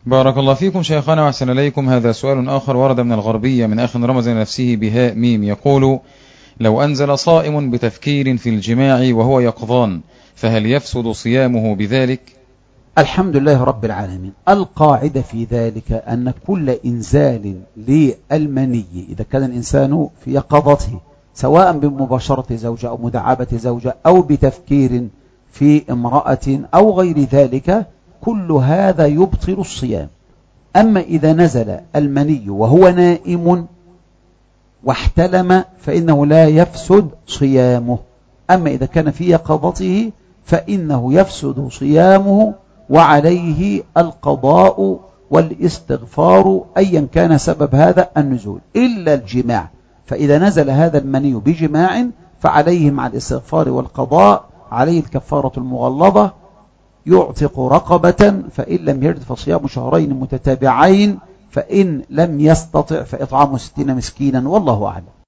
بارك الله فيكم شيخنا وأحسن إليكم. هذا سؤال آخر ورد من الغربية من أخ رمز لنفسه بهاء ميم، يقول: لو أنزل صائم بتفكير في الجماع وهو يقظان فهل يفسد صيامه بذلك؟ الحمد لله رب العالمين. القاعدة في ذلك أن كل إنزال للمني إذا كان الإنسان في يقظته سواء بمباشرة زوجة أو مداعبة زوجة أو بتفكير في امرأة أو غير ذلك، كل هذا يبطل الصيام. أما إذا نزل المني وهو نائم واحتلم فإنه لا يفسد صيامه. أما إذا كان في يقظته فإنه يفسد صيامه وعليه القضاء والاستغفار أيا كان سبب هذا النزول إلا الجماع. فإذا نزل هذا المني بجماع فعليه مع الاستغفار والقضاء عليه الكفارة المغلظة، يعتق رقبة، فإن لم يجد فصيام شهرين متتابعين، فإن لم يستطع فإطعام 60 مسكينا، والله أعلم.